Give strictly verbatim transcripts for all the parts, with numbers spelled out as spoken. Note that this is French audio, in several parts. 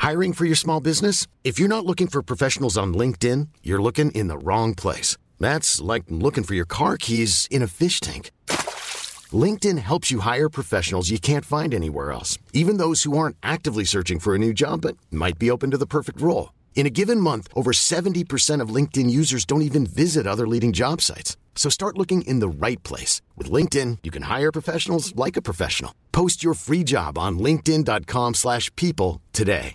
Hiring for your small business? If you're not looking for professionals on LinkedIn, you're looking in the wrong place. That's like looking for your car keys in a fish tank. LinkedIn helps you hire professionals you can't find anywhere else, even those who aren't actively searching for a new job but might be open to the perfect role. In a given month, over seventy percent of LinkedIn users don't even visit other leading job sites. So start looking in the right place. With LinkedIn, you can hire professionals like a professional. Post your free job on linkedin dot com slash people today.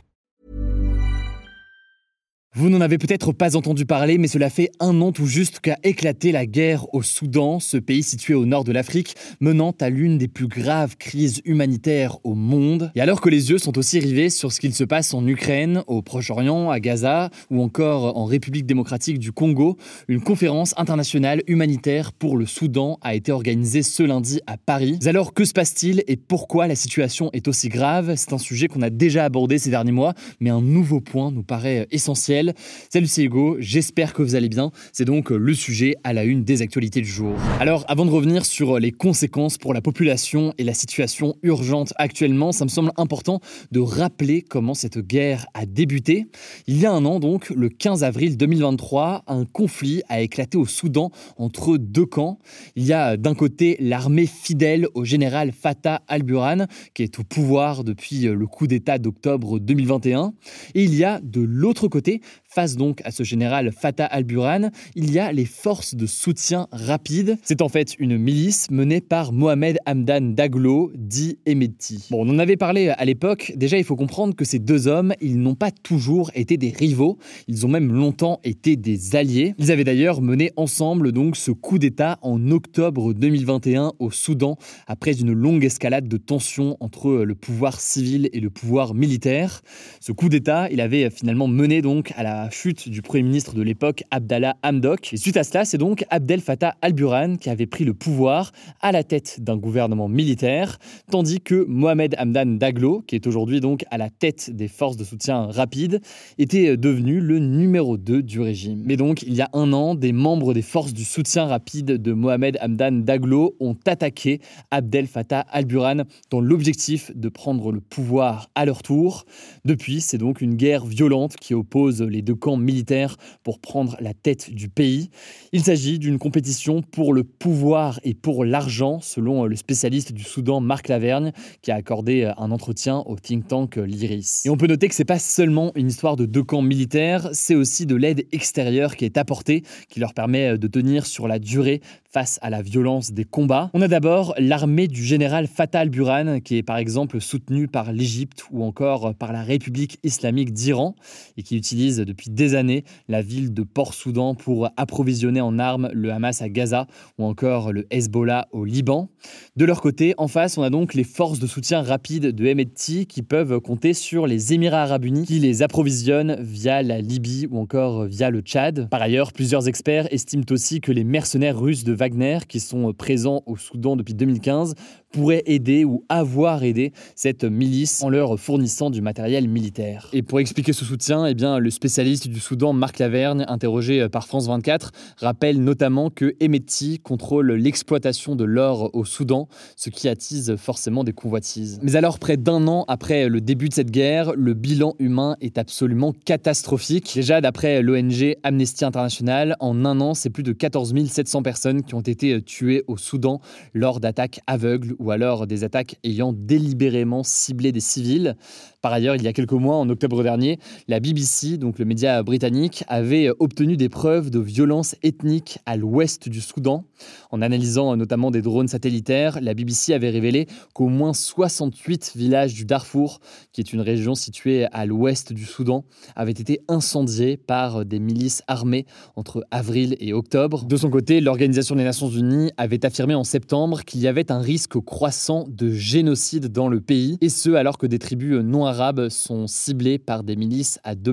Vous n'en avez peut-être pas entendu parler, mais cela fait un an tout juste qu'a éclaté la guerre au Soudan, ce pays situé au nord de l'Afrique, menant à l'une des plus graves crises humanitaires au monde. Et alors que les yeux sont aussi rivés sur ce qu'il se passe en Ukraine, au Proche-Orient, à Gaza, ou encore en République démocratique du Congo, une conférence internationale humanitaire pour le Soudan a été organisée ce lundi à Paris. Mais alors, que se passe-t-il et pourquoi la situation est aussi grave ? C'est un sujet qu'on a déjà abordé ces derniers mois, mais un nouveau point nous paraît essentiel. Salut, c'est Hugo, j'espère que vous allez bien. C'est donc le sujet à la une des actualités du jour. Alors, avant de revenir sur les conséquences pour la population et la situation urgente actuellement, ça me semble important de rappeler comment cette guerre a débuté. Il y a un an donc, le quinze avril deux mille vingt-trois, un conflit a éclaté au Soudan entre deux camps. Il y a d'un côté l'armée fidèle au général Fatah al-Burhan, qui est au pouvoir depuis le coup d'État d'octobre deux mille vingt et un. Et il y a de l'autre côté, face donc à ce général Fatah al-Burhan, il y a les forces de soutien rapide. C'est en fait une milice menée par Mohamed Hamdan Daglo, dit Hemedti. Bon, on en avait parlé à l'époque. Déjà, il faut comprendre que ces deux hommes, ils n'ont pas toujours été des rivaux. Ils ont même longtemps été des alliés. Ils avaient d'ailleurs mené ensemble donc ce coup d'État en octobre deux mille vingt et un au Soudan, après une longue escalade de tensions entre le pouvoir civil et le pouvoir militaire. Ce coup d'État, il avait finalement mené donc à la chute du premier ministre de l'époque, Abdallah Hamdok. Et suite à cela, c'est donc Abdel Fattah al-Burhan qui avait pris le pouvoir à la tête d'un gouvernement militaire, tandis que Mohamed Hamdan Daglo, qui est aujourd'hui donc à la tête des forces de soutien rapide, était devenu le numéro deux du régime. Mais donc, il y a un an, des membres des forces du soutien rapide de Mohamed Hamdan Daglo ont attaqué Abdel Fattah al-Burhan dans l'objectif de prendre le pouvoir à leur tour. Depuis, c'est donc une guerre violente qui oppose les deux camps militaires pour prendre la tête du pays. Il s'agit d'une compétition pour le pouvoir et pour l'argent, selon le spécialiste du Soudan Marc Lavergne, qui a accordé un entretien au think tank l'Iris. Et on peut noter que c'est pas seulement une histoire de deux camps militaires, c'est aussi de l'aide extérieure qui est apportée, qui leur permet de tenir sur la durée face à la violence des combats. On a d'abord l'armée du général Fatah al-Burhan, qui est par exemple soutenue par l'Égypte ou encore par la République islamique d'Iran, et qui utilise depuis des années la ville de Port-Soudan pour approvisionner en armes le Hamas à Gaza ou encore le Hezbollah au Liban. De leur côté, en face, on a donc les forces de soutien rapide de Hemedti qui peuvent compter sur les Émirats arabes unis qui les approvisionnent via la Libye ou encore via le Tchad. Par ailleurs, plusieurs experts estiment aussi que les mercenaires russes de Wagner qui sont présents au Soudan depuis deux mille quinze pourraient aider ou avoir aidé cette milice en leur fournissant du matériel militaire. Et pour expliquer ce soutien, eh bien, le spécialiste du Soudan, Marc Lavergne, interrogé par France vingt-quatre, rappelle notamment que Hemedti contrôle l'exploitation de l'or au Soudan, ce qui attise forcément des convoitises. Mais alors, près d'un an après le début de cette guerre, le bilan humain est absolument catastrophique. Déjà, d'après l'O N G Amnesty International, en un an, c'est plus de quatorze mille sept cents personnes qui ont été tuées au Soudan lors d'attaques aveugles ou alors des attaques ayant délibérément ciblé des civils. Par ailleurs, il y a quelques mois, en octobre dernier, la B B C, donc le média britannique, avait obtenu des preuves de violences ethniques à l'ouest du Soudan. En analysant notamment des drones satellitaires, la B B C avait révélé qu'au moins soixante-huit villages du Darfour, qui est une région située à l'ouest du Soudan, avaient été incendiés par des milices armées entre avril et octobre. De son côté, l'Organisation des Nations Unies avait affirmé en septembre qu'il y avait un risque croissant de génocide dans le pays, et ce alors que des tribus non arabes sont ciblées par des milices à dominance arabe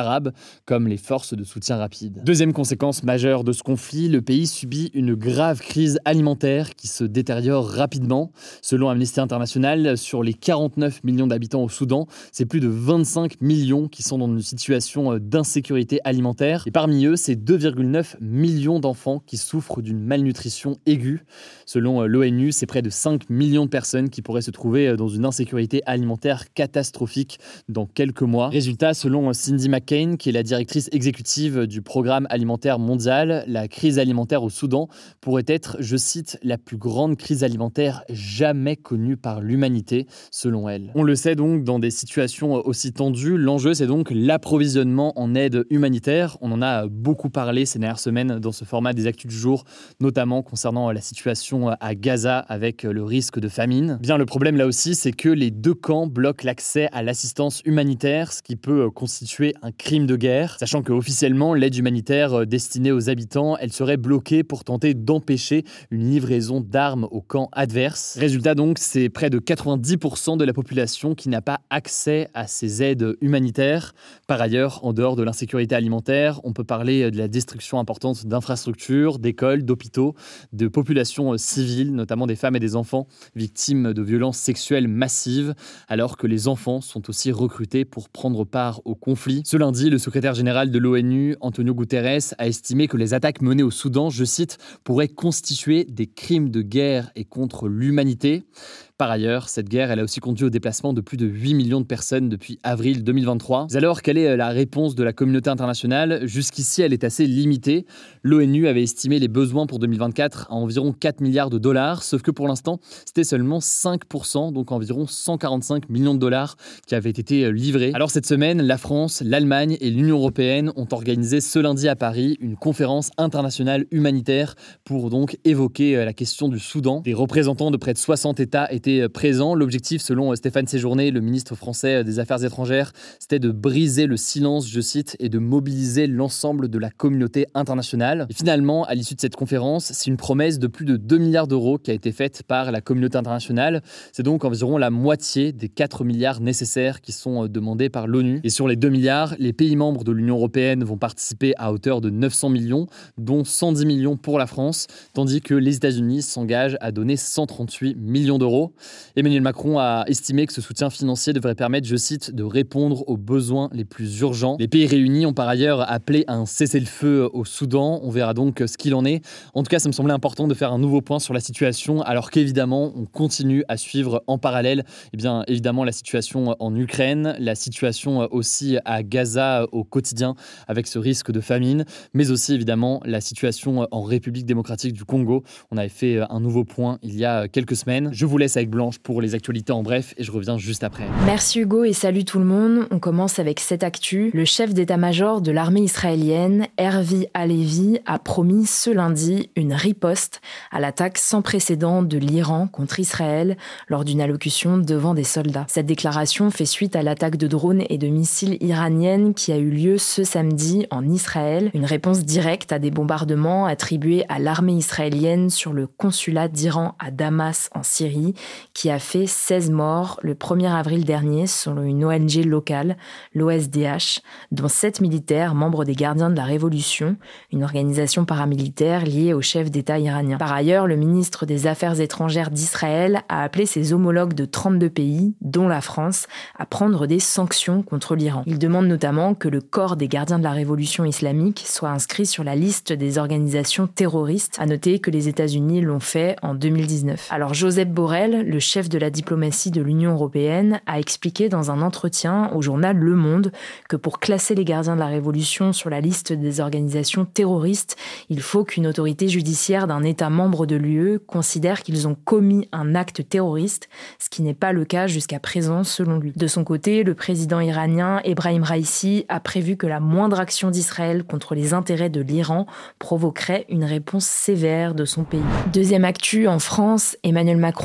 arabes, comme les forces de soutien rapide. Deuxième conséquence majeure de ce conflit, le pays subit une grave crise alimentaire qui se détériore rapidement. Selon Amnesty International, sur les quarante-neuf millions d'habitants au Soudan, c'est plus de vingt-cinq millions qui sont dans une situation d'insécurité alimentaire. Et parmi eux, c'est deux virgule neuf millions d'enfants qui souffrent d'une malnutrition aiguë. Selon l'ONU, c'est près de cinq millions de personnes qui pourraient se trouver dans une insécurité alimentaire catastrophique dans quelques mois. Résultat, selon Cindy McCain, qui est la directrice exécutive du Programme alimentaire mondial, la crise alimentaire au Soudan pourrait être, je cite, la plus grande crise alimentaire jamais connue par l'humanité, selon elle. On le sait donc, dans des situations aussi tendues, l'enjeu c'est donc l'approvisionnement en aide humanitaire. On en a beaucoup parlé ces dernières semaines dans ce format des Actus du jour, notamment concernant la situation à Gaza avec le risque de famine. Bien, le problème là aussi, c'est que les deux camps bloquent l'accès à l'assistance humanitaire, ce qui peut constituer un crime de guerre, sachant qu'officiellement, l'aide humanitaire destinée aux habitants, elle serait bloquée pour tenter d'empêcher une livraison d'armes au camp adverse. Résultat donc, c'est près de quatre-vingt-dix pour cent de la population qui n'a pas accès à ces aides humanitaires. Par ailleurs, en dehors de l'insécurité alimentaire, on peut parler de la destruction importante d'infrastructures, d'écoles, d'hôpitaux, de populations civiles, notamment des femmes et des enfants victimes de violences sexuelles massives, alors que les enfants sont aussi recrutés pour prendre part au conflit. Ce lundi, le secrétaire général de l'ONU, Antonio Guterres, a estimé que les attaques menées au Soudan, je cite, pourraient constituer des crimes de guerre et contre l'humanité. Par ailleurs, cette guerre, elle a aussi conduit au déplacement de plus de huit millions de personnes depuis avril deux mille vingt-trois. Mais alors, quelle est la réponse de la communauté internationale ? Jusqu'ici, elle est assez limitée. L'ONU avait estimé les besoins pour deux mille vingt-quatre à environ quatre milliards de dollars, sauf que pour l'instant, c'était seulement cinq pour cent, donc environ cent quarante-cinq millions de dollars qui avaient été livrés. Alors cette semaine, la France, l'Allemagne et l'Union européenne ont organisé ce lundi à Paris une conférence internationale humanitaire pour donc évoquer la question du Soudan. Des représentants de près de soixante États étaient présents. L'objectif, selon Stéphane Séjourné, le ministre français des Affaires étrangères, c'était de briser le silence, je cite, et de mobiliser l'ensemble de la communauté internationale. Et finalement, à l'issue de cette conférence, c'est une promesse de plus de deux milliards d'euros qui a été faite par la communauté internationale. C'est donc environ la moitié des quatre milliards nécessaires qui sont demandés par l'ONU. Et sur les deux milliards, les pays membres de l'Union européenne vont participer à hauteur de neuf cents millions, dont cent dix millions pour la France, tandis que les États-Unis s'engagent à donner cent trente-huit millions d'euros. Emmanuel Macron a estimé que ce soutien financier devrait permettre, je cite, de répondre aux besoins les plus urgents. Les pays réunis ont par ailleurs appelé à un cessez-le-feu au Soudan. On verra donc ce qu'il en est. En tout cas, ça me semblait important de faire un nouveau point sur la situation, alors qu'évidemment, on continue à suivre en parallèle, eh bien, évidemment, la situation en Ukraine, la situation aussi à Gaza au quotidien avec ce risque de famine, mais aussi évidemment la situation en République démocratique du Congo. On avait fait un nouveau point il y a quelques semaines. Je vous laisse avec Blanche pour les actualités en bref et je reviens juste après. Merci Hugo et salut tout le monde. On commence avec cette actu. Le chef d'état-major de l'armée israélienne, Hervi Halevi, a promis ce lundi une riposte à l'attaque sans précédent de l'Iran contre Israël lors d'une allocution devant des soldats. Cette déclaration fait suite à l'attaque de drones et de missiles iraniennes qui a eu lieu ce samedi en Israël. Une réponse directe à des bombardements attribués à l'armée israélienne sur le consulat d'Iran à Damas en Syrie, qui a fait seize morts le premier avril dernier selon une O N G locale, l'O S D H, dont sept militaires membres des Gardiens de la Révolution, une organisation paramilitaire liée au chef d'État iranien. Par ailleurs, le ministre des Affaires étrangères d'Israël a appelé ses homologues de trente-deux pays, dont la France, à prendre des sanctions contre l'Iran. Il demande notamment que le corps des Gardiens de la Révolution islamique soit inscrit sur la liste des organisations terroristes. À noter que les États-Unis l'ont fait en deux mille dix-neuf. Alors Joseph Borrell, le chef de la diplomatie de l'Union européenne, a expliqué dans un entretien au journal Le Monde que pour classer les Gardiens de la Révolution sur la liste des organisations terroristes, il faut qu'une autorité judiciaire d'un État membre de l'U E considère qu'ils ont commis un acte terroriste, ce qui n'est pas le cas jusqu'à présent selon lui. De son côté, le président iranien Ebrahim Raïssi a prévu que la moindre action d'Israël contre les intérêts de l'Iran provoquerait une réponse sévère de son pays. Deuxième actu, en France, Emmanuel Macron s'est rendu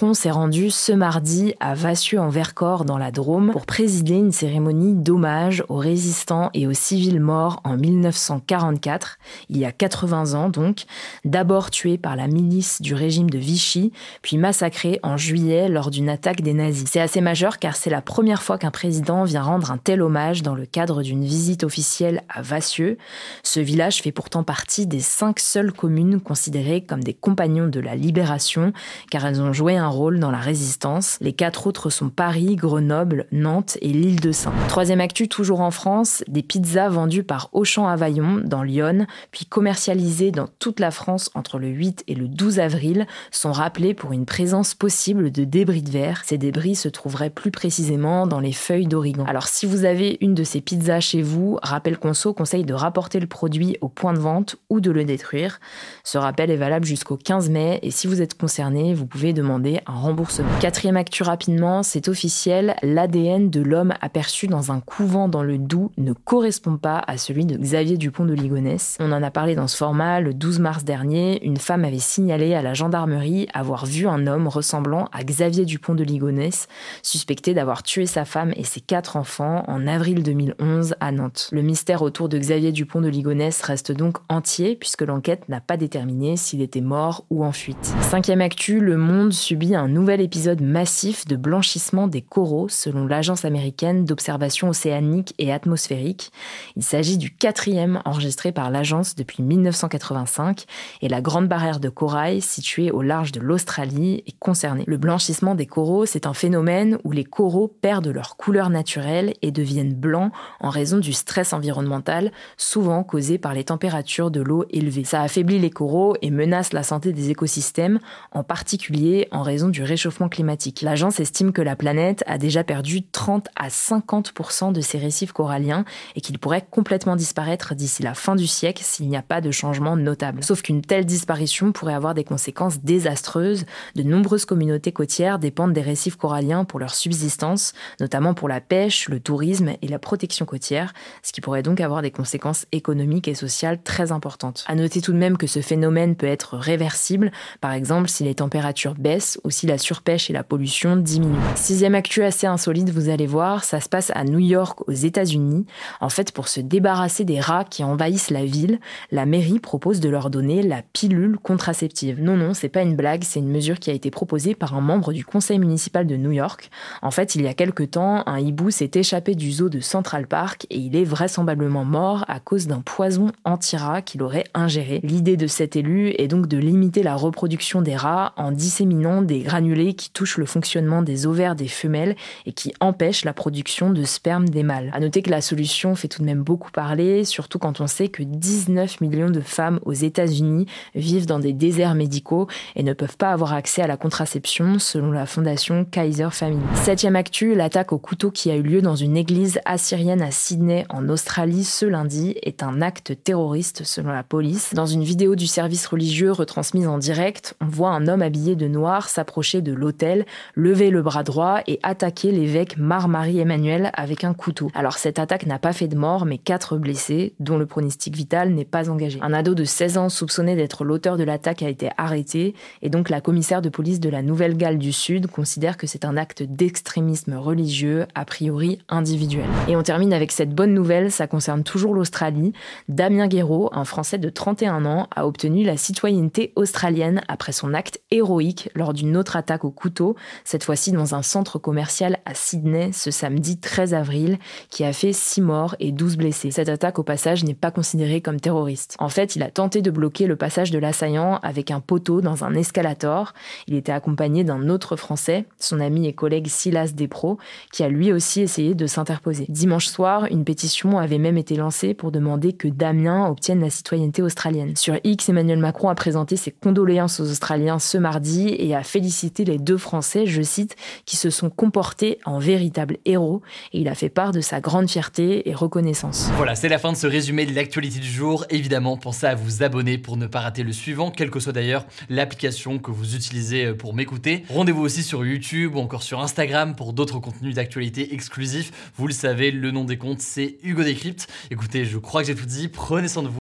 rendu ce mardi à Vassieux-en-Vercors dans la Drôme pour présider une cérémonie d'hommage aux résistants et aux civils morts en mille neuf cent quarante-quatre, il y a quatre-vingts ans donc, d'abord tués par la milice du régime de Vichy, puis massacrés en juillet lors d'une attaque des nazis. C'est assez majeur car c'est la première fois qu'un président vient rendre un tel hommage dans le cadre d'une visite officielle à Vassieux. Ce village fait pourtant partie des cinq seules communes considérées comme des compagnons de la libération, car elles ont joué un rôle dans la résistance. Les quatre autres sont Paris, Grenoble, Nantes et l'île de Sein. Troisième actu, toujours en France, des pizzas vendues par Auchan à Vaillon, dans l'Yonne, puis commercialisées dans toute la France entre le huit et le douze avril, sont rappelées pour une présence possible de débris de verre. Ces débris se trouveraient plus précisément dans les feuilles d'origan. Alors si vous avez une de ces pizzas chez vous, Rappel Conso conseille de rapporter le produit au point de vente ou de le détruire. Ce rappel est valable jusqu'au quinze mai et si vous êtes concerné, vous pouvez demander un remboursement. Quatrième actu rapidement, c'est officiel, l'A D N de l'homme aperçu dans un couvent dans le Doubs ne correspond pas à celui de Xavier Dupont de Ligonnès. On en a parlé dans ce format le douze mars dernier, une femme avait signalé à la gendarmerie avoir vu un homme ressemblant à Xavier Dupont de Ligonnès, suspecté d'avoir tué sa femme et ses quatre enfants en avril deux mille onze à Nantes. Le mystère autour de Xavier Dupont de Ligonnès reste donc entier puisque l'enquête n'a pas déterminé s'il était mort ou en fuite. Cinquième actu, le monde subit un nouvel épisode massif de blanchissement des coraux selon l'Agence américaine d'observation océanique et atmosphérique. Il s'agit du quatrième enregistré par l'agence depuis mille neuf cent quatre-vingt-cinq et la grande barrière de corail située au large de l'Australie est concernée. Le blanchissement des coraux, c'est un phénomène où les coraux perdent leur couleur naturelle et deviennent blancs en raison du stress environnemental, souvent causé par les températures de l'eau élevées. Ça affaiblit les coraux et menace la santé des écosystèmes, en particulier en raison du réchauffement climatique. L'agence estime que la planète a déjà perdu trente à cinquante pour cent de ses récifs coralliens et qu'ils pourraient complètement disparaître d'ici la fin du siècle s'il n'y a pas de changement notable. Sauf qu'une telle disparition pourrait avoir des conséquences désastreuses. De nombreuses communautés côtières dépendent des récifs coralliens pour leur subsistance, notamment pour la pêche, le tourisme et la protection côtière, ce qui pourrait donc avoir des conséquences économiques et sociales très importantes. À noter tout de même que ce phénomène peut être réversible, par exemple si les températures baissent ou si la surpêche et la pollution diminuent. Sixième actu assez insolite, vous allez voir, ça se passe à New York aux États-Unis. En fait, pour se débarrasser des rats qui envahissent la ville, la mairie propose de leur donner la pilule contraceptive. Non, non, c'est pas une blague, c'est une mesure qui a été proposée par un membre du conseil municipal de New York. En fait, il y a quelque temps, un hibou s'est échappé du zoo de Central Park et il est vraisemblablement mort à cause d'un poison anti-rat qu'il aurait ingéré. L'idée de cet élu est donc de limiter la reproduction des rats en disséminant des granulés qui touchent le fonctionnement des ovaires des femelles et qui empêchent la production de sperme des mâles. À noter que la solution fait tout de même beaucoup parler, surtout quand on sait que dix-neuf millions de femmes aux États-Unis vivent dans des déserts médicaux et ne peuvent pas avoir accès à la contraception selon la fondation Kaiser Family. Septième actu, l'attaque au couteau qui a eu lieu dans une église assyrienne à Sydney en Australie ce lundi est un acte terroriste selon la police. Dans une vidéo du service religieux retransmise en direct, on voit un homme habillé de noir s'approcher de l'autel, lever le bras droit et attaquer l'évêque Mar-Marie Emmanuel avec un couteau. Alors cette attaque n'a pas fait de mort mais quatre blessés, dont le pronostic vital n'est pas engagé. Un ado de seize ans soupçonné d'être l'auteur de l'attaque a été arrêté et donc la commissaire de police de la Nouvelle-Galles du Sud considère que c'est un acte d'extrémisme religieux, a priori individuel. Et on termine avec cette bonne nouvelle, ça concerne toujours l'Australie. Damien Guéraud, un Français de trente et un ans, a obtenu la citoyenneté australienne après son acte héroïque lors d'une autre attaque au couteau, cette fois-ci dans un centre commercial à Sydney ce samedi treize avril, qui a fait six morts et douze blessés. Cette attaque au passage n'est pas considérée comme terroriste. En fait, il a tenté de bloquer le passage de l'assaillant avec un poteau dans un escalator. Il était accompagné d'un autre Français, son ami et collègue Silas Despro, qui a lui aussi essayé de s'interposer. Dimanche soir, une pétition avait même été lancée pour demander que Damien obtienne la citoyenneté australienne. Sur X, Emmanuel Macron a présenté ses condoléances aux Australiens ce mardi et a félicité les deux Français, je cite, qui se sont comportés en véritables héros, et il a fait part de sa grande fierté et reconnaissance. Voilà, c'est la fin de ce résumé de l'actualité du jour. Évidemment, pensez à vous abonner pour ne pas rater le suivant, quelle que soit d'ailleurs l'application que vous utilisez pour m'écouter. Rendez-vous aussi sur YouTube ou encore sur Instagram pour d'autres contenus d'actualité exclusifs. Vous le savez, le nom des comptes, c'est Hugo Décrypte. Écoutez, je crois que j'ai tout dit. Prenez soin de vous.